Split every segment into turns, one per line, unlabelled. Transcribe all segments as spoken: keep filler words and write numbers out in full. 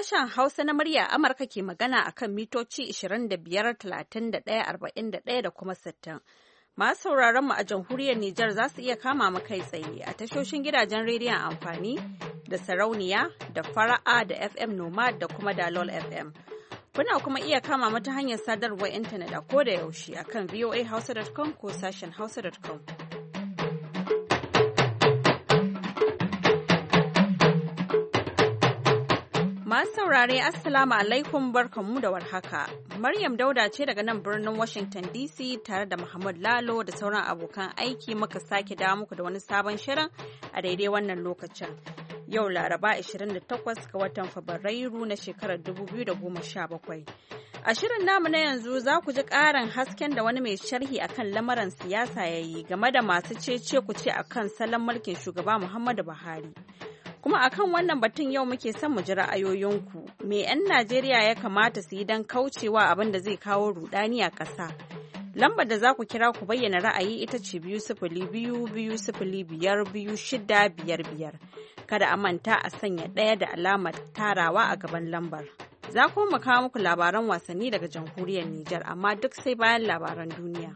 Sashen Hausa na murya Amurka ke magana a kan mitoci ashirin da biyar, talatin da ɗaya, arba'in da ɗaya da kuma sittin. Masu sauraron mu a jamhuriyar Nijar za su iya kama mu kai tsaye a tashoshin gidajen rediyon amfani da sarauniya da fara'a da F M Nomad da kuma Dalol F M. Kuna kuma iya kama mu ta hanyar sadarwar intanet a koda yaushe a kan voa hausa dot com ko sashen hausa dot com. Masu saurare Assalamu alaikum barkanmu da warhaka. Maryam Dauda ce daga nan birnin Washington D C tare da Muhammad Lalo da sauran abokan aiki muka sake dawo muku da wani sabon shirin a daidai wannan lokacin. Yau Laraba ashirin da takwas ga watan Fabrairu na shekarar dubu biyu da goma sha bakwai. A shirin namu na yanzu za ku ji ƙarin hasken da wani mai sharhi akan lamarin siyasa ya yi game da masu cece ku ce akan salon mulkin shugaba Muhammadu Buhari. Kuma akan wannan batun yau muke son mu ji ra'ayoyinku. Me 'yan Najeriya ya kamata su yi don kaucewa abin da zai kawo rudani a ƙasa? Lambar da za ku kira ku bayyana ra'ayi ita ce biyu sifili biyu biyu sifili biyar biyu shida biyar biyar. Kada a manta a sanya ɗaya da alamar tarawa a gaban lambar. Za kuma mu kawo muku labaran wasanni daga jamhuriyar Nijar, amma duk sai bayan labaran duniya.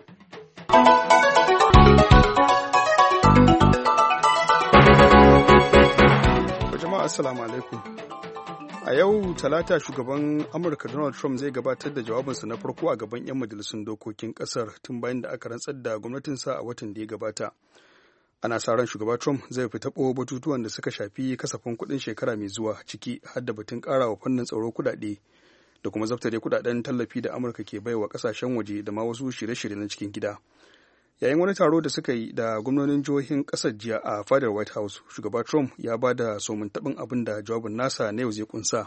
Jama'a assalamu alaikum. A yau talata shugaban Amurka Donald Trump zai gabatar da jawabinsa na farko a gaban 'yan majalisun dokokin kasar tun bayan da aka rantsar da gwamnatinsa a watan da ya gabata. Ana sa ran shugaba Trump zai fi taɓo batutuwan da suka shafi kasafin kuɗin shekara mai zuwa, ciki har da batun ƙara wa fannin tsaro kuɗaɗe da kuma zaftare kuɗaɗen tallafi da Amurka ke baiwa ƙasashen waje da ma wasu shirye-shirye na cikin gida. Yayin wani taro da suka yi da gwamnonin jihohin ƙasar jiya a fadar White House, shugaba Trump ya ba da somuntaɓin abin da jawabin nasa na yau zai kunsa.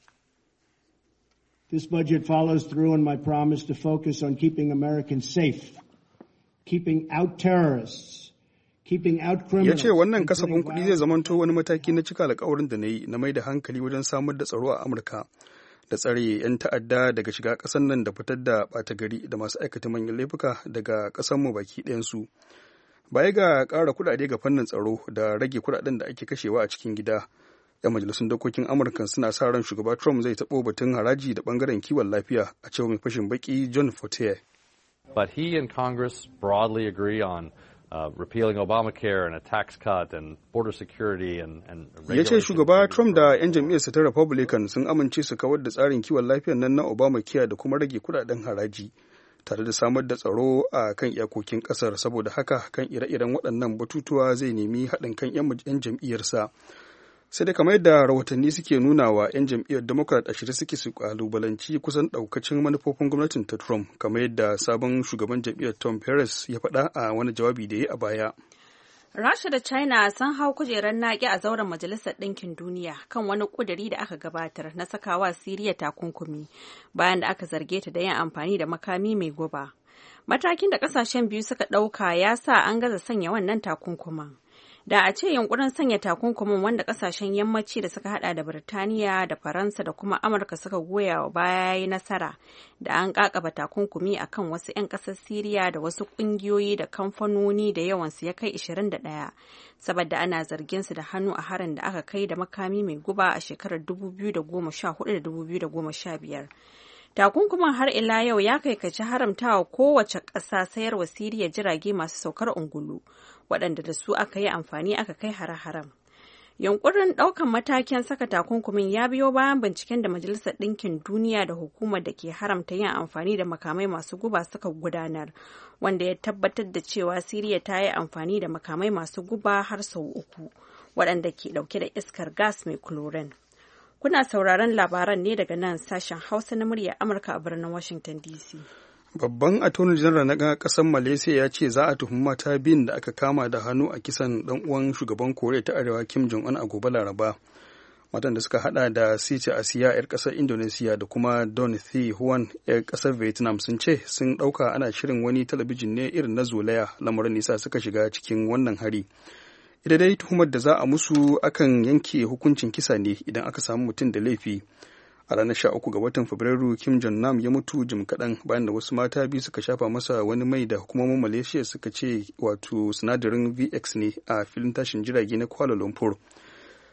This budget follows through on my promise to focus on keeping Americans safe, keeping out terrorists, keeping out criminals. Ya ce wannan kasafin kuɗi zai zamanto wani mataki na cika alƙawarin da na yi na mai da hankali wajen samar da tsaro a Amurka, da tsare 'yan ta'adda daga shiga ƙasar nan da fitar da ɓata gari da masu aikata manyan laifuka daga ƙasarmu baki ɗayansu. Baya ga ƙara kuɗaɗe ga fannin tsaro da rage kuɗaɗen da ake kashewa a cikin gida, 'yan majalisun dokokin Amurka suna sa ran shugaba Trump zai taɓo batun haraji da ɓangaren kiwon lafiya, a cewa mai fashin baki John Fortier.
But he and Congress broadly agree on Uh, repealing Obamacare and a tax cut and border security and, and
ya ce shugaba Trump da 'yan jam'iyyarsa ta Republican sun amince su kawar da tsarin kiwon lafiyar nan na Obamacare da kuma rage kudaden haraji tare da samar da tsaro a kan iyakokin kasar. Saboda haka kan ire-iren waɗannan batutuwa zai nemi haɗin kan 'yan jam'iyyarsa. Sai da kamar yadda rahotanni suke nuna wa 'yan jam'iyyar Democrat a shirye suke su kalubalanci kusan ɗaukacin manufofin gwamnatin ta Trump, kamar yadda sabon shugaban jam'iyyar Tom Perez ya faɗa a wani jawabi da ya yi a baya.
Rasha da China sun hau kujerar naƙi a zauren Majalisar Ɗinkin Duniya kan wani ƙuduri da aka gabatar na sakawa Siriya takunkumi bayan da aka zarge ta da yin amfani da makami mai guba. Matakin da ƙasashen biyu suka ɗauka ya sa an gaza sanya wannan takunkuman. Da a ce yunkurin sanya takunkumin wanda kasashen yammaci da suka hada da Birtaniya da Faransa da kuma Amurka suka goya wa baya yayi nasara, da an kakaba takunkumi akan wasu 'yan kasar Siriya da wasu kungiyoyi da kamfanoni da yawansu ya kai ashirin da ɗaya, saboda ana zargin su da hannu a harin da aka kai da makami mai guba a shekarar dubu biyu da goma sha hudu da dubu biyu da goma sha biyar. Takunkumin har ila yau ya kaikaci haramtawa kowace ƙasa sayarwa Siriya jirage masu saukar ungulu, waɗanda da su aka yi amfani aka kai hare-haren. Yunkurin ɗaukan matakin saka takunkumin ya biyo bayan binciken da Majalisar Ɗinkin Duniya da hukumar da ke haramta yin amfani da makamai masu guba suka gudanar, wanda ya tabbatar da cewa Siriya ta yi amfani da makamai masu guba har sau uku, waɗanda ke ɗauke da iskar gas mai chlorine. Kuna sauraron labaran ne daga nan sashen Hausa na murya Amurka a birnin Washington D C.
Babban Attorney General na ƙasar Malaysia ya ce za a tuhumi mata biyun da aka kama da hannu a kisan ɗan uwan shugaban Koriya ta Arewa Kim Jong-un a gobe Laraba. Matan da suka hada da Siti Asiya 'yar ƙasar Indonesia da kuma Don Thi Huan 'yar ƙasar Vietnam sun ce sun ɗauka ana shirin wani talabijin ne irin na zolaya, lamarin nisa suka shiga cikin wannan hari. Ita dai tuhumar da za a musu akan yanke hukuncin kisa ne idan aka samu mutum da laifi. A ranar sha uku ga watan Fabrairu, Kim Jong-nam ya mutu jim kaɗan bayan da wasu mata biyu suka shafa masa wani mai da hukumomin Malaysia suka ce wato sinadarin V X ne a filin tashin jirage na Kuala Lumpur.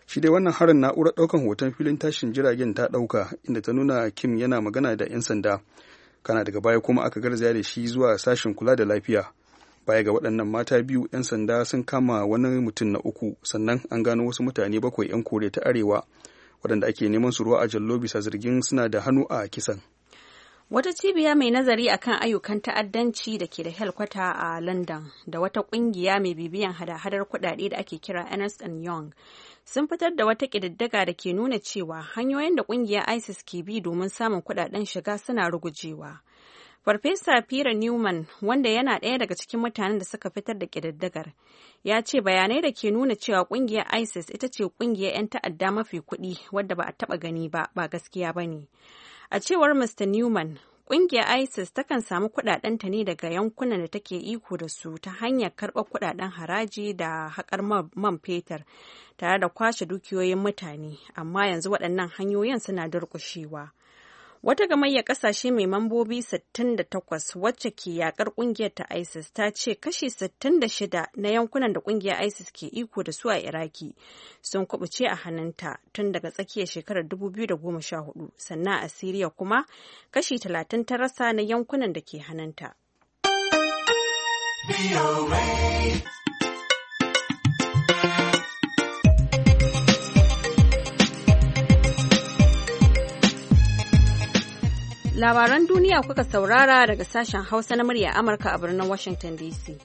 Shi dai wannan harin na'urar ɗaukan hoton filin tashin jiragen ta ɗauka, inda ta nuna Kim yana magana da 'yan sanda. Kana daga baya kuma aka garzaya da shi zuwa sashen kula da lafiya. Baya ga waɗannan mata biyu, 'yan sanda sun kama wani mutum na uku, sannan an gano wasu mutane bakwai 'yan Koriya ta Arewa waɗanda ake neman su ruwa a jallo bisa zargin suna da hannu a kisan.
Wata cibiya mai nazari akan ayyukan ta'addanci da ke da helkwata a London da wata ƙungiya mai bibiyan hada-hadar kuɗaɗe da ake kira Ernst and Young sun fitar da wata ƙididdiga da ke nuna cewa hanyoyin da ƙungiyar ISIS ke bi domin samun kuɗaɗen shiga suna rugujewa. Farfesa Peter Newman, wanda yana ɗaya daga cikin mutanen da suka fitar da ƙididdigar, ya ce bayanai da ke nuna cewa ƙungiyar ISIS ita ce ƙungiyar 'yan ta'adda mafi kuɗi wadda ba a taɓa gani ba, ba gaskiya ba ne. A cewar Mister Newman, ƙungiyar ISIS takan samu kuɗaɗenta ne daga yankunan da take iko da su ta hanyar karɓar kuɗaɗen haraji da haƙar man fetur tare da kwashe dukiyoyin mutane, amma yanzu waɗannan hanyoyin suna durƙushewa. Wata gamayyar ƙasashe mai mambobi sittin da takwas wacce ke yakar ƙungiyar ta ISIS ta ce kashi sittin da shida na yankunan da ƙungiyar ISIS ke iko da su a Iraki sun kubuce a hannunta tun daga tsakiyar shekarar dubu biyu da goma sha hudu, sannan a Siriya kuma kashi talatin ta rasa na yankunan da ke hannunta. Labaran duniya kuka saurara daga sashen Hausa na murya Amurka a birnin Washington D C.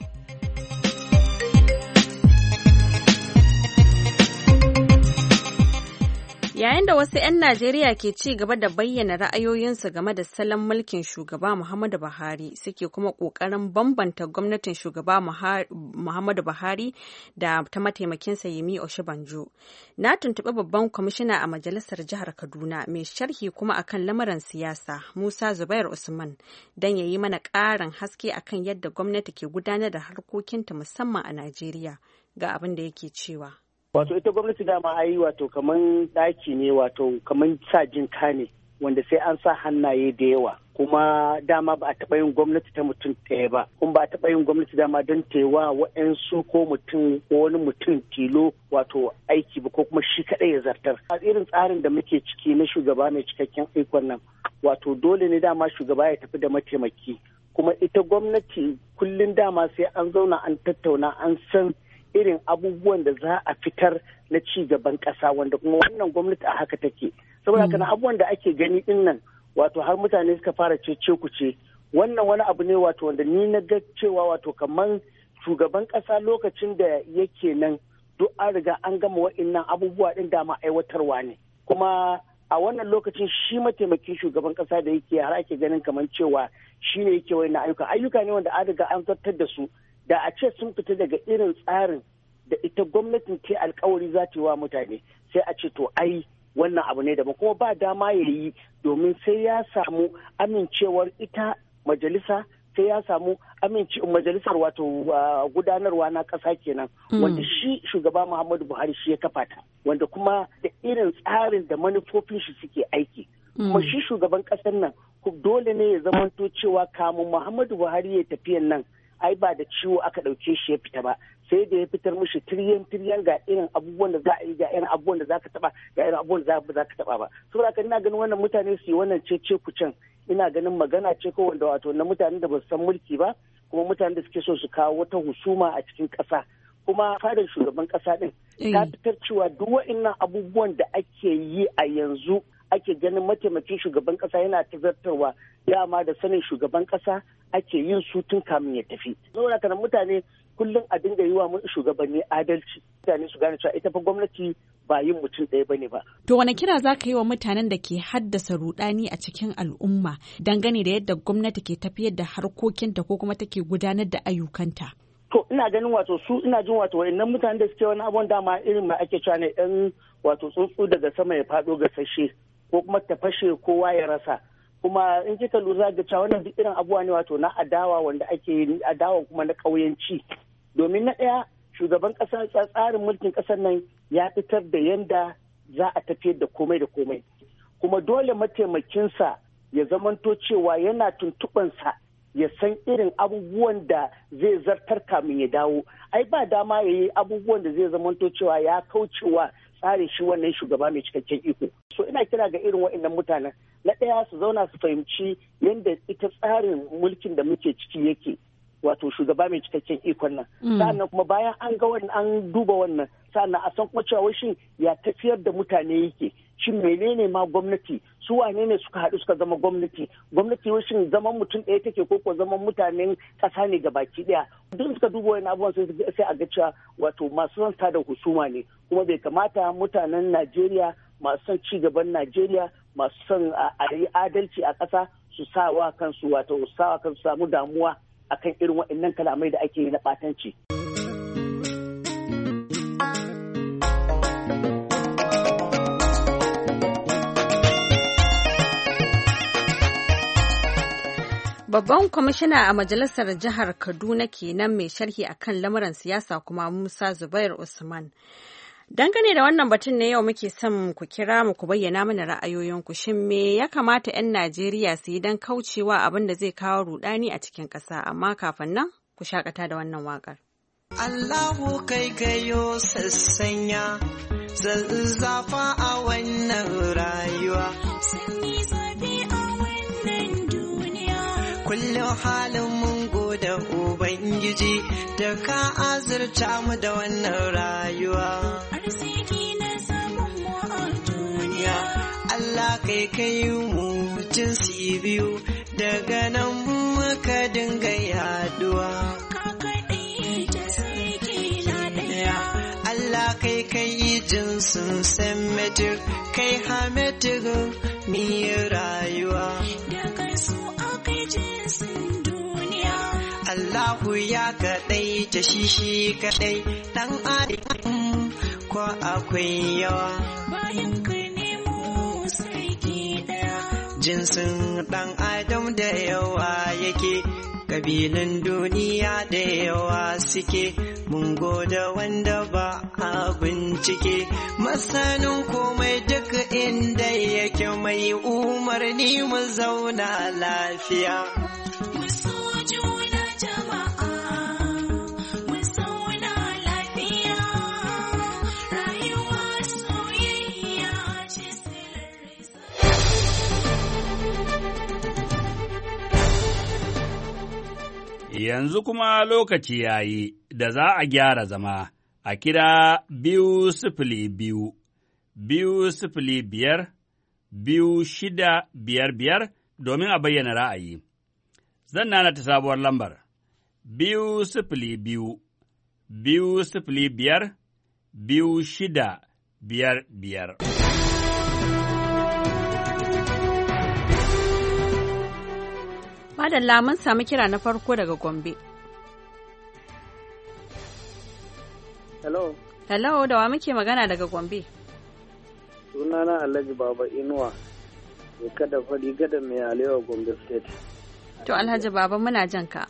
Yayin da wasu 'yan Najeriya ke ci gaba da bayyana ra'ayoyinsu game da salon mulkin shugaba Muhammadu Buhari, suke kuma ƙoƙarin bambanta gwamnatin shugaba Muhammadu Buhari da ta mataimakinsa Yemi Oshibanjo. Na tuntuɓi babban kwamishina a majalisar jihar Kaduna mai sharhi kuma akan lamarin siyasa, Musa Zubair Usman, don ya yi mana ƙarin haske akan yadda gwamnati ke gudanar da harkokinta musamman a Najeriya. Ga abin da yake cewa.
Wato ita gwamnati dama ai wato kaman ɗaki ne, wato kaman sa jinka ne wanda sai an sa hannaye da yawa, kuma dama ba a taɓa yin gwamnati ta mutum ɗaya ba, kuma ba a taɓa yin gwamnati dama don taiwa wa'yansu ko mutum ko wani mutum tilo wato aiki ba ko kuma shi kaɗai ya zartar. A irin tsarin da muke ciki na shugaba mai cikakken ikon nan, wato dole ne dama shugaba ya tafi da mataimaki, kuma ita gwamnati kullum dama sai an zauna an tattauna an san irin abubuwan da za a fitar na ci gaban ƙasa, wanda kuma wannan gwamnati a haka take. Saboda kana abubuwan da ake gani din nan wato har mutane suka fara cece kuce, wannan wani abu ne wato wanda ni na ga cewa wato kamar shugaban ƙasa lokacin da yake nan duk an riga an gama wa'innan abubuwa din da ma aiwatarwa ne, kuma a wannan lokacin shi mataimakin shugaban ƙasa da yake har ake ganin kamar cewa shi ne yake wa'innan ayyuka ayyuka ne wanda an riga an zartar da su, da a ce sun fita daga irin tsarin da ita gwamnatin ta alkawari za ta yi wa mutane, sai a ce to ai wannan abu ne da ba kuma ba dama ya yi, domin sai ya samu amincewar ita majalisa, sai ya samu aminci majalisar wato gudanarwa na ƙasa kenan, wanda shi shugaba Muhammadu Buhari shi ya kafa ta, wanda kuma da irin tsarin da manufofin shi suke aiki. Kuma shi shugaban ƙasar nan dole ne ya zamanto cewa kamun Muhammadu Buhari ya tafiyan nan ai ba da ciwo aka ɗauke shi ya fita ba, sai da ya fitar mishi tiryan tiryan ga irin abubuwan da za a yi, ga irin abubuwan da za ka taɓa, ga irin abubuwan da za ka taɓa ba. Saboda haka ina ganin wannan mutane su yi wannan cece kucen, ina ganin magana ce ko wanda wato na mutanen da ba su san mulki ba, kuma mutanen da suke so su kawo wata husuma a cikin ƙasa. Kuma fadar shugaban ƙasa ɗin ta fitar cewa duk wa'innan abubuwan da ake yi a yanzu ake ganin mataimakin shugaban kasa yana tazartarwa, dama da sanin shugaban kasa ake yin su tun kamin ya tafi. Saboda kana mutane kullum a dinga yi wa shugabanni adalci, mutane su gane cewa ita fa gwamnati ba yin mutum ɗaya bane ba.
To wani kira za ka yi wa mutanen da ke haddasa rudani a cikin al'umma dangane da yadda gwamnati ke tafiyar da harkokinta ko kuma take gudanar da ayyukanta?
To ina ganin wato su ina jin wato wayannan mutanen da suke wani abun dama irin ma ake cewa ne ɗan wato tsuntsu daga sama ya faɗo gasashe, ko kuma ta fashe kowa ya rasa. Kuma in kika lura ga cewa wannan duk irin abubuwa ne wato na adawa wanda ake yi, adawa kuma na ƙauyenci. Domin na ɗaya shugaban ƙasa tsarin mulkin ƙasar nan ya fitar da yanda za a tafiyar da komai da komai. Kuma dole mataimakinsa ya zamanto cewa yana tuntuɓansa ya san irin abubuwan da zai zartar kamin ya dawo. Ai ba dama ya yi abubuwan da zai zamanto cewa ya kaucewa tsarin shi wannan shugaba mai cikakken iko. So ina kira ga irin waɗannan mutanen na ɗaya su zauna su fahimci yadda ita tsarin mulkin da muke ciki yake, wato shugaba mai cikakken ikon nan. Sa'annan kuma bayan an ga wannan an duba wannan, sa'annan a san kuma cewa shin ya tafiyar da mutane yake, shin menene ma gwamnati, su wane ne suka haɗu suka zama gwamnati, gwamnati shin zaman mutum ɗaya take ko ko zaman mutanen ƙasa ne gabaki ɗaya. Duk suka duba wani abubuwan sai a ga cewa wato masu son tada husuma ne, kuma bai kamata mutanen Najeriya masu son ci gaban Najeriya masu son a yi adalci a ƙasa su sa wa kansu wato su sa wa kansu samu damuwa akan irin waɗannan kalamai da ake yi na ɓatanci.
Babban kwamishina a majalisar jihar Kaduna kenan mai sharhi akan lamuran siyasa kuma Musa Zubair Usman. Dangane da wannan batun ne yau muke son ku kira mu ku bayyana mana ra'ayoyinku, shin me ya kamata 'yan Najeriya su yi don kaucewa abin da zai kawo rudani a cikin ƙasa, amma kafin nan ku shakata da wannan waƙar.
Allahu kai gayo sassanya zazzafa a wannan rayuwa. Sanyi zafi a wannan duniya. Kullum halin mun goda Ubangiji da ka azurta mu da wannan rayuwa. Arziki na samun mu a duniya. Allah kai kai mu jinsi biyu daga nan muka dinga yaduwa. Allah kai kai jinsin semitic kai hamitic mi rayuwa. Daga su akai jinsin duniya. Allahu ya kaɗai ta shi shi kaɗai ɗan adam ko akwai yawa. Bayan ka nemo sarki ɗaya. Jinsin ɗan adam da yawa yake. Kabilan duniya da yawa suke, mun goda wanda ba a bincike, masanin komai duk inda yake mai umarni mu zauna lafiya. Mu so juna jama'a, mu zauna lafiya, rayuwa soyayya ce
Yanzu kuma lokaci ya yi da za a gyara zama a kira biyu sifili biyu, biyu sifili biyar, biyu shida biyar biyar domin a bayyana ra'ayi. Zan nana ta sabuwar lambar, biyu sifili biyu, biyu sifili biyar, biyu shida biyar biyar.
Madalla mun samu kira na farko daga Gombe.
Hello.
Hello, da wa muke magana daga Gombe?
Sunana Alhaji Baba Inuwa, mai kada fadi gada mai alewa Gombe State.
To Alhaji Baba muna jan ka.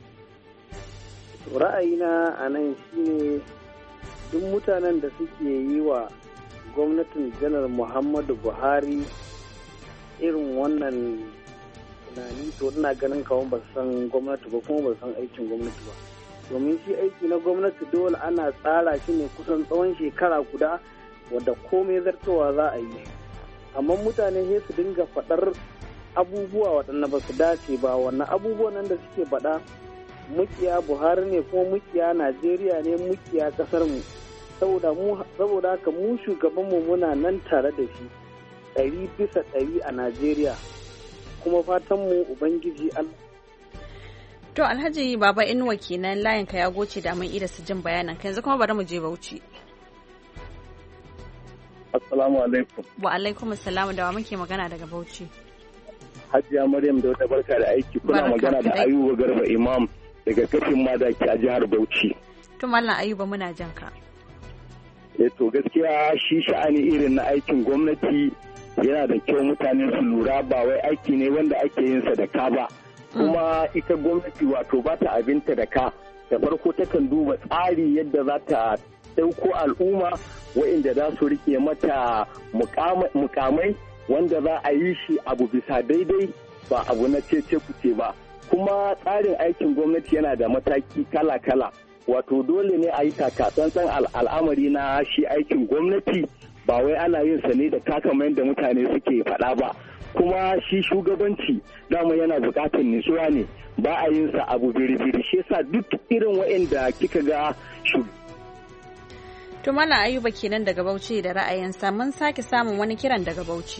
Ra'ayina a nan shine duk mutanen da suke yi wa gwamnatin Janar Muhammadu Buhari irin wannan tunani, to ina ganin kawan ba san gwamnati ba kuma ba san aikin gwamnati ba, domin shi aiki na gwamnati dole ana tsara shi ne kusan tsawon shekara guda wadda komai zartowa za a yi, amma mutane sai su dinga faɗar abubuwa waɗanda ba su dace ba. wannan abubuwan nan da suke faɗa mukiya Buhari ne kuma mukiya Najeriya ne, mukiya ƙasar mu, saboda mu saboda haka mu shugaban mu muna nan tare da shi ɗari bisa ɗari a Najeriya, kuma fatan mu Ubangiji Allah.
To Alhaji Baba Inuwa kenan, layin ka ya goce da mun ida su jin bayanan ka, yanzu kuma bari mu je Bauchi.
Assalamu alaikum.
Wa alaikum assalam, da wa muke magana daga Bauchi?
Hajiya Maryam da wata barka da aiki, kuna magana da Ayuba Garba Imam daga kafin madaki a jihar Bauchi.
To Mallam Ayuba muna jan ka.
Eh to gaskiya shi sha'ani irin na aikin gwamnati yana da kyau mutane su lura, ba wai aiki ne wanda ake yin sa da ka ba, kuma ita gwamnati wato ba ta abinta da ka. Da farko takan duba tsari yadda za ta ɗauko al'umma wa'inda za su rike mata mukamai wanda za a yi shi abu bisa daidai, ba abu na cece kuce ba. Kuma tsarin aikin gwamnati yana da mataki kala-kala, wato dole ne a yi takatsantsan al'amari na shi aikin gwamnati ba wai ana yin sa ne da kakamai da mutane suke faɗa ba. Kuma shi shugabanci dama yana buƙatar nutsuwa ne, ba a yin sa abu biri-biri, shi yasa duk irin waɗanda kika ga
To Malam Ayuba kenan daga Bauchi da ra'ayinsa. Mun sake samun wani kiran daga Bauchi.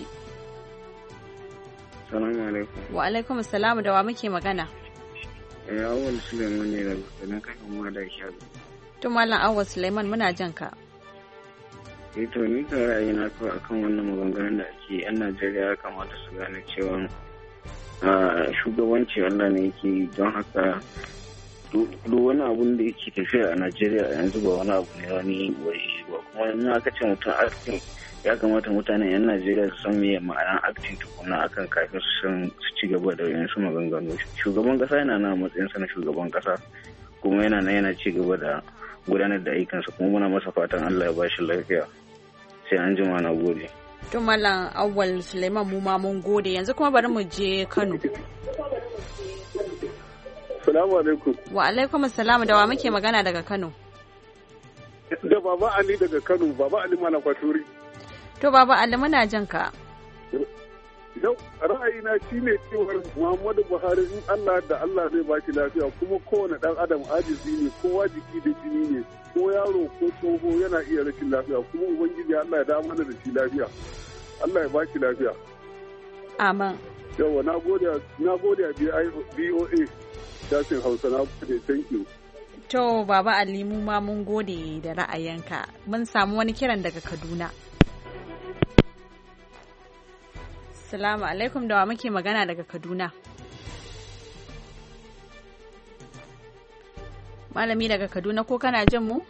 Salamu alaikum.
Wa alaikum salamu, da wa muke magana?
Eh, Awal Suleiman ne daga Kanan Kanan da Shago.
To Malam Awal Suleiman muna jan ka.
Eh to ni ka ra'ayina ko akan wannan maganganun da ake yan Najeriya ya kamata su gane cewa shugabanci Allah ne yake, don haka duk wani abun da yake tafiya a Najeriya yanzu ba wani abu ne wani wai ba, kuma in aka ce mutum acting ya kamata mutanen yan Najeriya su san meye ma'anar acting tukuna akan kafin su san su ci gaba da yin su maganganu. Shugaban kasa yana nan matsayin sa na shugaban kasa, kuma yana nan yana ci gaba da gudanar da ayyukansa, kuma muna masa fatan Allah ya ba shi lafiya. Sai an jima, na gode.
To Malam Awwal Suleiman mu ma mun gode. Yanzu kuma bari mu je Kano.
Assalamu alaikum.
Wa alaikum assalam, da wa muke magana daga Kano?
Da Baba Ali daga Kano, Baba Ali mana kwaturi.
To Baba Ali muna jan ka.
Yau ra'ayina shine cewa Muhammadu Buhari in Allah da Allah zai baki lafiya, kuma kowane dan adam ajizi ne, kowa jiki da jini ne, ko yaro ko tsoho yana iya rashin lafiya, kuma ubangiji Allah ya da mana da shi lafiya. Allah ya baki lafiya.
Amin.
Yawa na gode na gode a B O A sashen Hausa, na gode, thank you.
To Baba Ali mu ma mun gode da ra'ayinka. Mun samu wani kiran daga Kaduna. Assalamu alaikum, da wa muke magana daga Kaduna? Malami daga Kaduna, ko kana jin mu?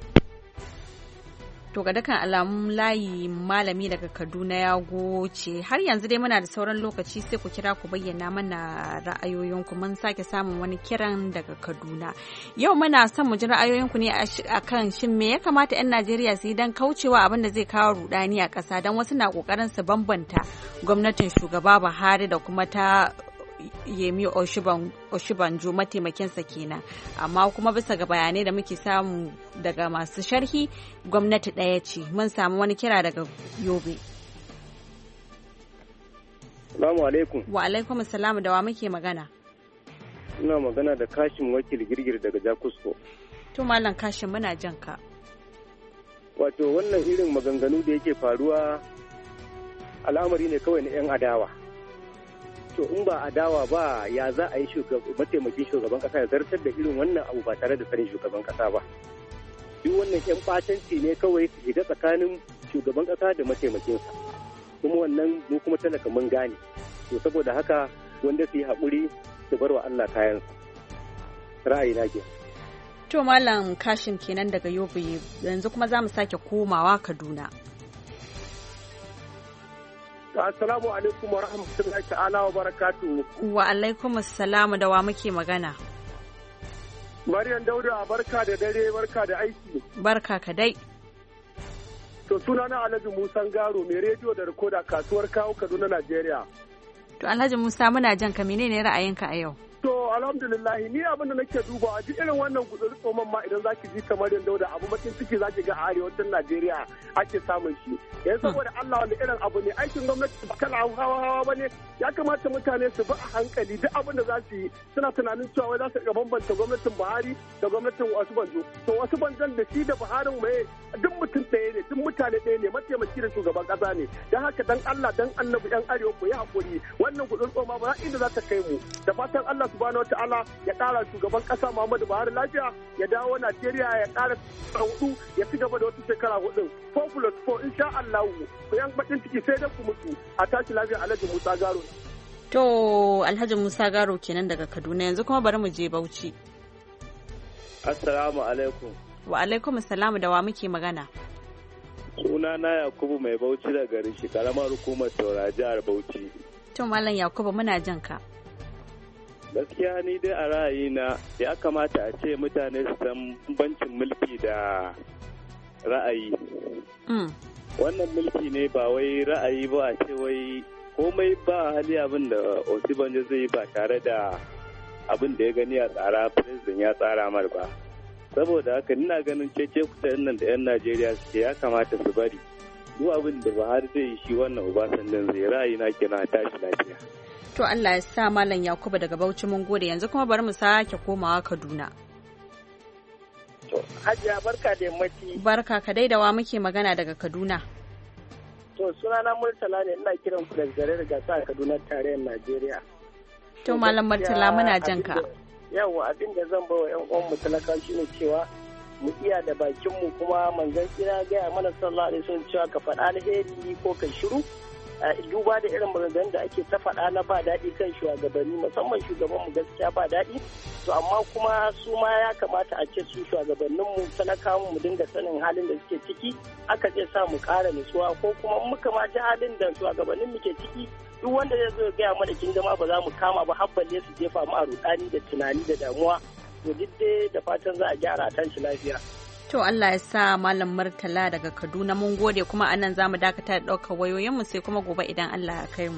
To ga dukkan alamun layi malami daga Kaduna ya goce. Har yanzu dai muna da sauran lokaci, sai ku kira ku bayyana mana ra'ayoyinku. Mun sake samun wani kiran daga Kaduna. Yau muna son mu ji ra'ayoyinku ne akan shin me ya kamata 'yan Najeriya su yi don kaucewa abin da zai kawo rudani a ƙasa, don wasu na ƙoƙarin su bambanta gwamnatin shugaba Buhari da kuma ta Yemi Oshibanjo mataimakinsa kenan, amma kuma bisa ga bayanai da muke samu daga masu sharhi, gwamnati ɗaya ce. Mun samu wani kira daga Yobe.
Salamu alaikum.
Wa alaikum salamu, da wa muke magana?
Ina magana da Kashim Wakil Girgir daga Jakusko.
To Malam Kashim muna jan ka.
Wato wannan irin maganganu da yake faruwa al'amari ne kawai na 'yan adawa. To in ba adawa ba, ya za a yi mataimakin shugaban kasa ya zartar da irin wannan abu ba tare da sanin shugaban kasa ba. Duk wannan 'yan batanci ne kawai su shiga tsakanin shugaban kasa da mataimakinsa, kuma wannan mu kuma talaka mun gane. To saboda haka wanda su yi haƙuri su bar wa Allah kayansa. Ra'ayi na ke.
To Malam Kashim kenan daga Yobe. Yanzu kuma za mu sake komawa Kaduna.
Assalamu alaikum wa rahmatullahi ta'ala wa barakatuhu.
Wa alaikum assalamu, da wa muke magana?
Maryam Dauda, barka da dare, barka da aiki.
Barka ka dai.
To sunana Alhaji Musa Garo, mai rediyo da rikoda, kasuwar Kawo, Kaduna, Najeriya.
To Alhaji Musa muna jan ka, menene ra'ayinka a yau?
To alhamdulillah, ni abin da nake dubawa duk irin wannan gutsuri tsoman ma idan zaki ji kamar yadda da abu bakin ciki zaki ga a arewacin Najeriya ake samun shi. Yanzu saboda Allah wanda irin abu ne, aikin gwamnati ba kala hawa hawa bane, ya kamata mutane su bi a hankali duk abin da za su yi suna tunanin cewa wai za su ga bambanta gwamnatin Buhari da gwamnatin wasu banjo. To wasu banjan da shi da Buhari mai duk mutum ɗaya ne, duk mutane ɗaya ne, mataimaki da shugaban ƙasa ne. Dan haka dan Allah dan Annabi yan arewa ku yi hakuri, wannan gutsuri tsoma ba inda za ta kai mu. Da fatan Allah subhanahu wataala ya kara shugaban kasa Muhammadu Buhari lafiya, ya dawo Najeriya ya kara hudu, ya ci gaba da wata shekara hudu. four plus four insha Allah. Ku yan bakin ciki sai da ku mutu. A tashi lafiya. Alhaji Musa Garo.
To Alhaji Musa Garo kenan daga Kaduna. Yanzu kuma bari mu je Bauchi.
Assalamu alaikum.
Wa alaikum assalamu, da wa muke magana?
Suna na Yakubu mai Bauchi da garin shi, karamar hukumar Taura, jihar Bauchi.
To Malam Yakubu muna jan ka.
Gaskiya ni dai a ra'ayina ya kamata a ce mutane su san bambancin mulki da ra'ayi. Wannan mulki ne ba wai ra'ayi ba, a ce wai komai ba hali abin da Osibanjo zai yi ba tare da abin da ya gani a tsara president ya tsara mar ba. Saboda haka ina ganin cece kusa nan da 'yan Najeriya suke ya kamata su bari duk abin da Buhari zai yi shi wannan Obasanjo zai ra'ayi na kenan tashi lafiya.
To Allah ya sa Malam Yakubu daga Bauchi mun gode. Yanzu kuma bari mu sake komawa Kaduna.
To Hajiya barka da yammaci.
Barka ka dai da wa muke magana daga Kaduna.
To sunana Murtala ne, ina kiran ku daga garin Gasa a Kaduna tarayyar Najeriya.
To Malam Murtala muna jan ka.
Yawa abin da zan bawa ƴan uwan mu talaka shine cewa mu iya da bakin mu kuma manzon kira ga mana sallallahu alaihi wasallam cewa ka faɗa alheri ko ka shiru. Duba da irin maganganun da ake ta faɗa na ba daɗi kan shugabanni, musamman shugaban mu gaskiya ba daɗi, to amma kuma su ma ya kamata a ce su shugabannin mu talakawan mu dinga sanin halin da suke ciki, aka ce sa mu ƙara nutsuwa ko kuma muka ma ji halin da shugabannin mu ke ciki, duk wanda zai zo ya gaya mana kin gama ba za mu kama ba, habballe su jefa mu a rudani da tunani da damuwa. To duk dai da fatan za a gyara tan shi lafiya.
To Allah ya sa Malam Murtala daga Kaduna mun gode, kuma anan za mu dakata da ɗaukar wayoyinmu sai kuma gobe idan Allah ya kai mu.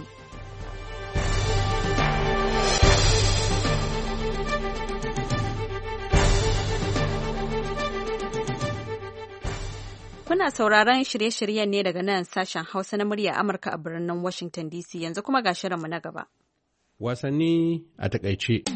Kuna sauraron shirye-shiryen ne daga nan sashen Hausa na murya Amurka a birnin Washington D C, yanzu kuma ga shirinmu na gaba.
Wasanni a takaice.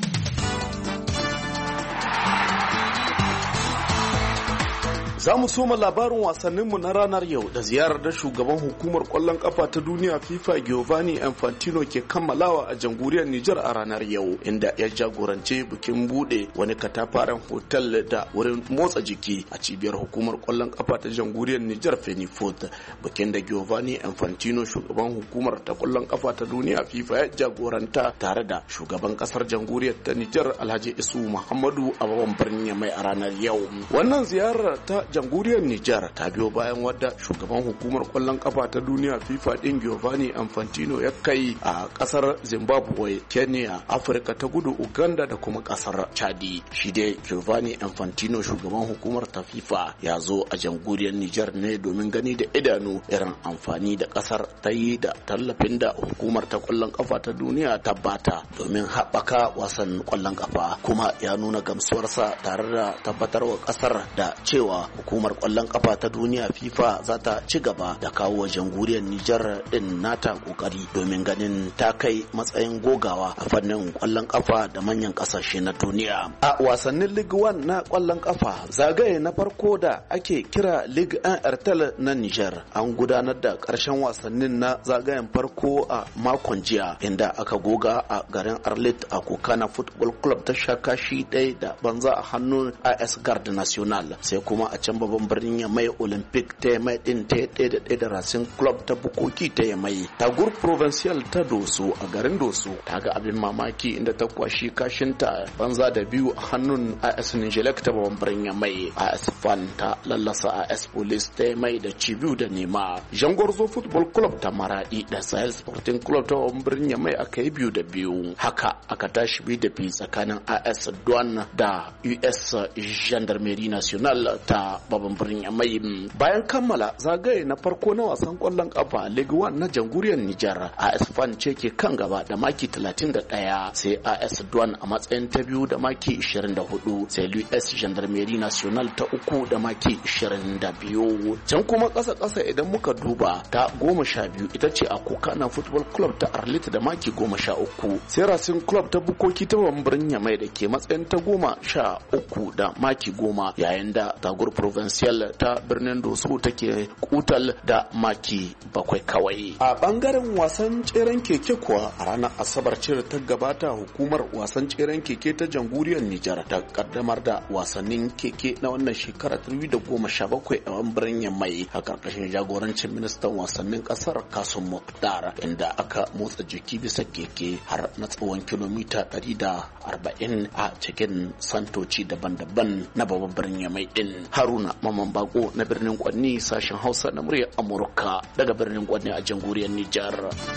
Za mu soma labarin wasanninmu na ranar yau da ziyarar da shugaban hukumar kwallon kafa ta duniya FIFA Giovanni Infantino ke kammalawa a jamhuriyar Nijar a ranar yau, inda ya jagorance bikin bude wani katafaren hotel da wurin motsa jiki a cibiyar hukumar kwallon kafa ta jamhuriyar Nijar Fenifort. Bikin da Giovanni Infantino shugaban hukumar ta kwallon kafa ta duniya FIFA ya jagoranta tare da shugaban kasar jamhuriyar ta Nijar Alhaji Isu Muhammadu a babban birnin Yamai a ranar yau. Wannan ziyarar ta jamhuriyar Nijar ta biyo bayan wadda shugaban hukumar kwallon kafa ta duniya FIFA din Giovanni Infantino ya kai a kasar Zimbabwe, Kenya, Afirka ta Kudu, Uganda da kuma kasar Chadi. Shi dai Giovanni Infantino shugaban hukumar ta FIFA ya zo a jamhuriyar Nijar ne domin gani da idanu irin amfani da kasar ta yi da tallafin da hukumar ta kwallon kafa ta duniya ta bata domin haɓaka wasan kwallon kafa, kuma ya nuna gamsuwarsa tare da tabbatarwa kasar da cewa hukumar kwallon kafa ta duniya FIFA za ta ci gaba da kawo wa jamhuriyar Nijar din nata kokari domin ganin ta kai matsayin gogawa a fannin kwallon kafa da manyan kasashe na duniya. A wasannin Ligue one na kwallon kafa zagaye na farko da ake kira Ligue one Airtel na Nijar, an gudanar da karshen wasannin na zagayen farko a makon jiya, inda aka goga a garin Arlit a Kokana Football Club ta sha kashi ɗaya da banza a hannun A S Garde National, sai kuma a can babban birnin Yamai Olympic ta Yamai din ta ɗaya da ɗaya da Racing Club ta Bukoki ta Yamai. Tagur Provincial ta Doso a garin Doso ta ga abin mamaki inda ta kwashi kashinta banza da biyu a hannun A S Nijelek ta babban birnin Yamai. A S Fan ta lallasa A S Police ta Yamai da Cibiu da Nema. Jangorzo Football Club ta Maradi da Sahel Sporting Club ta babban birnin Yamai aka yi biyu da biyu. Haka aka tashi biyu da biyu tsakanin A S Douane da U S Gendarmerie Nationale ta babban birnin Yamai. Bayan kammala zagaye na farko na wasan kwallon kafa Ligue one na jamhuriyar Nijar, A S Fan ce ke kan gaba da maki talatin da ɗaya, sai A S Douane a matsayin ta biyu da maki ishirin da hudu, sai U S Gendarmerie Nationale ta uku da maki ishirin da biyu. Can kuma ƙasa ƙasa idan muka duba ta goma sha biyu ita ce a Kokana Football Club ta Arlit da maki goma sha uku, sai Racing Club ta Bukoki ta babban birnin Yamai da ke matsayin ta goma sha uku da maki goma, yayin da Tagur Provincial ta birnin Doso take kutal da maki bakwai kawai. A bangaren wasan tseren keke kuwa a ranar Asabar ce ta gabata hukumar wasan tseren keke ta jamhuriyar Nijar ta kaddamar da wasannin keke na wannan shekara ta dubu da goma sha bakwai a birnin Yamai a karkashin jagorancin ministan wasannin kasar Kasum Mukhtar, inda aka motsa jiki bisa keke har na tsawon kilomita ɗari da arba'in a cikin santoci daban-daban na babban birnin Yamai din. Haruna Maman Bako na birnin Kwanni, sashen Hausa na muryar Amurka daga birnin Kwanni a jamhuriyar Nijar.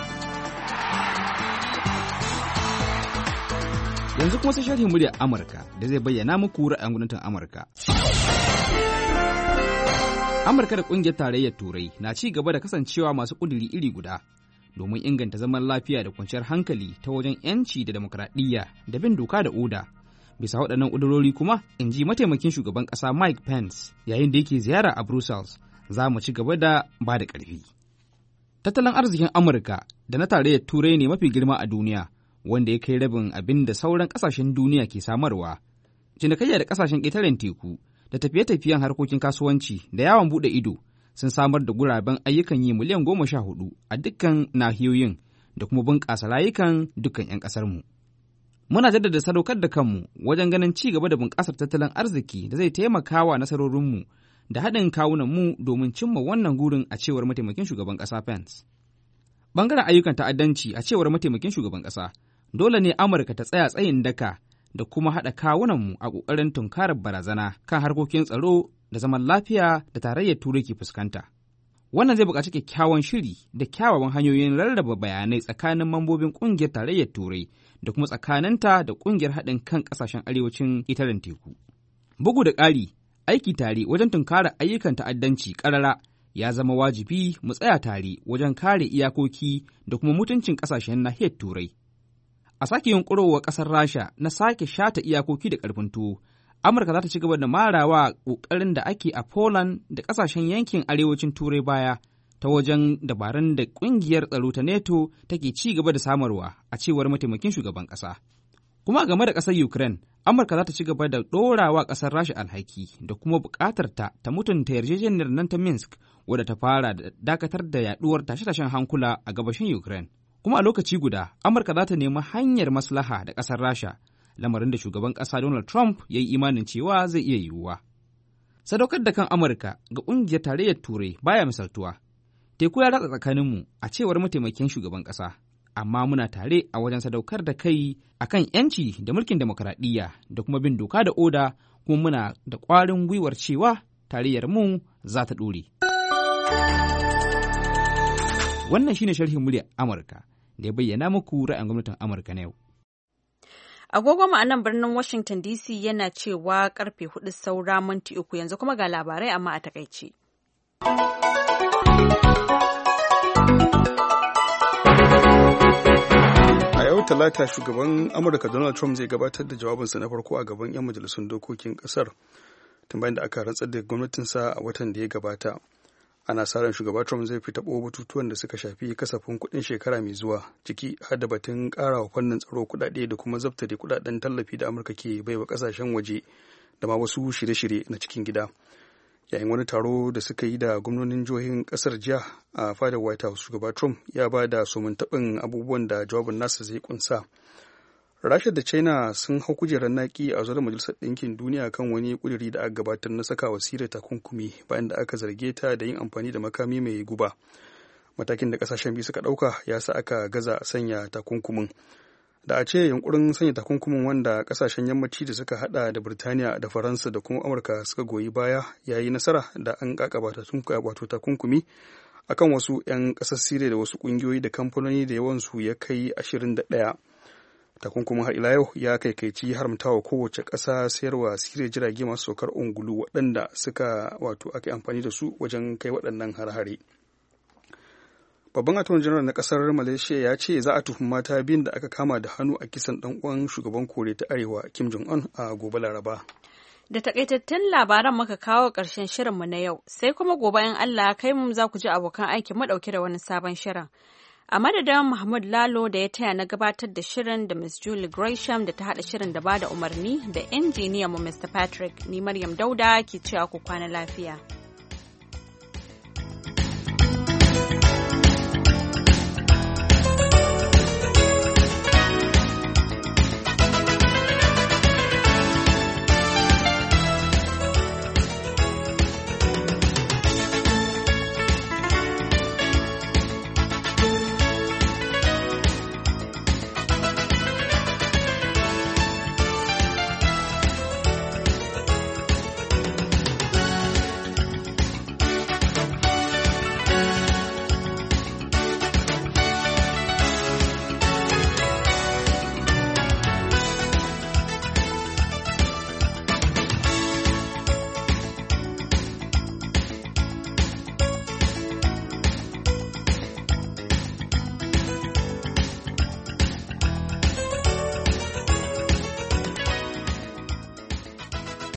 Yanzu kuma sai sharhin muryar Amurka da zai bayyana muku ra'ayin gwamnatin Amurka. Amurka da ƙungiyar tarayyar Turai na ci gaba da kasancewa masu ƙuduri iri guda domin inganta zaman lafiya da kwanciyar hankali ta wajen 'yanci da demokradiyya da bin doka da oda. Bisa waɗannan ƙudurori kuma, in ji mataimakin shugaban ƙasa Mike Pence yayin da yake ziyara a Brussels za mu ci gaba da ba da ƙarfi. Tattalin arzikin Amurka da na tarayyar Turai ne mafi girma a duniya, wanda ya kai rabin abin da sauran ƙasashen duniya ke samarwa. Cinikayya da ƙasashen ƙetaren teku da tafiye-tafiyen harkokin kasuwanci da yawon buɗe ido sun samar da guraben ayyukan yi miliyan goma sha hudu a dukkan nahiyoyin da kuma bunƙasa rayukan dukkan 'yan ƙasarmu. Muna jaddada sadaukar da kanmu wajen ganin ci gaba da bunƙasar tattalin arziki da zai taimaka wa nasarorinmu da haɗin kawunanmu domin cimma wannan gurin a cewar mataimakin shugaban ƙasa Pence. Ɓangaren ayyukan ta'addanci a cewar mataimakin shugaban ƙasa, dole ne Amurka ta tsaya tsayin daka da kuma haɗa kawunanmu a ƙoƙarin tunkarar barazana kan harkokin tsaro da zaman lafiya da tarayyar Turai ke fuskanta. Wannan zai buƙaci kyakkyawan shiri da kyawawan hanyoyin rarraba bayanai tsakanin mambobin ƙungiyar tarayyar Turai da kuma tsakaninta da ƙungiyar haɗin kan ƙasashen arewacin ƙetaren teku. Bugu da ƙari, aiki tare wajen tunkarar ayyukan ta'addanci ƙarara ya zama wajibi mu tsaya tare wajen kare iyakoki da kuma mutuncin ƙasashen nahiyar Turai. A sake yunƙurowa ƙasar Rasha na sake shata iyakoki da ƙarfin tuwo, Amurka za ta ci gaba da marawa ƙoƙarin da ake a Poland da ƙasashen yankin arewacin Turai baya ta wajen dabarun da ƙungiyar tsaro ta NATO take ci gaba da samarwa, a cewar mataimakin shugaban ƙasa. Kuma game da ƙasar Ukraine, Amurka za ta ci gaba da ɗorawa ƙasar Rasha alhaki da kuma buƙatar ta ta mutunta yarjejeniyar nan ta Minsk wadda ta fara da dakatar da yaɗuwar tashe-tashen hankula a gabashin Ukraine. Kuma a lokaci guda, Amurka za ta nemi hanyar maslaha da ƙasar Rasha, lamarin da shugaban ƙasa Donald Trump ya yi imanin cewa zai iya yiwuwa. Sadaukar da kan Amurka ga ƙungiyar tarayyar Turai baya misaltuwa. Teku ya ratsa tsakaninmu, a cewar mataimakin shugaban ƙasa, amma muna tare a wajen sadaukar da kai a kan ‘yanci da mulkin demokuraɗiyya da kuma bin doka da oda, kuma muna da ƙwarin gwiwar cewa tarayyar mu za ta ɗore. Wannan shine sharhin muryar Amurka da ya bayyana muku ra'ayin gwamnatin Amurka na yau.
Agogo a nan birnin Washington D C yana cewa karfe hudu saura minti uku, yanzu kuma ga labarai amma a takaice.
A yau Talata shugaban Amurka Donald Trump zai gabatar da jawabinsa na farko a gaban 'yan majalisun dokokin kasar tun bayan da aka rantsar da gwamnatinsa a watan da ya gabata. Ana sa ran shugaba Trump zai fi taɓo batutuwan da suka shafi kasafin kuɗin shekara mai zuwa, ciki har da batun ƙara wa fannin tsaro kuɗaɗe da kuma zabtare kuɗaɗen tallafi da Amurka ke baiwa ƙasashen waje da ma wasu shirye-shirye na cikin gida. Yayin wani taro da suka yi da gwamnonin jihohin ƙasar jiya a fadar White House, shugaba Trump ya ba da somin taɓin abubuwan da jawabin nasa zai kunsa. Rasha da China sun hau kujerar naki a zuwa Majalisar Ɗinkin Duniya kan wani ƙuduri da aka gabatar na saka wa Siriya takunkumi bayan da aka zarge ta da yin amfani da makami mai guba. Matakin da ƙasashen biyu suka ɗauka ya sa aka gaza sanya takunkumin. Da a ce yunkurin sanya takunkumin wanda ƙasashen yammaci da suka hada da Birtaniya da Faransa da kuma Amurka suka goyi baya ya yi nasara da an ƙaƙaba wato takunkumi akan wasu 'yan ƙasar Siriya da wasu ƙungiyoyi da kamfanoni da yawansu ya kai ashirin da ɗaya. Takunkumin har ila yau ya kaikaici haramtawa kowace ƙasa sayarwa Siriya jirage masu saukar ungulu waɗanda suka wato aka amfani da su wajen kai waɗannan har-hare. Babban attorney general na ƙasar Malaysia ya ce za a tuhumi mata biyun da aka kama da hannu a kisan ɗan uwan shugaban Koriya ta Arewa Kim Jong-un a gobe Laraba.
Da takaitattun labaran muka kawo ƙarshen shirinmu na yau, sai kuma gobe in Allah kai mu za ku ji abokan aikin mu ɗauke da wani sabon shirin. A madadin Mahmud Lalo da ya taya na gabatar da shirin da Miss Julie Gresham da ta haɗa shirin da bada umarni da injiniyan mu Mister Patrick, ni Maryam Dauda ke cewa ku kwana lafiya.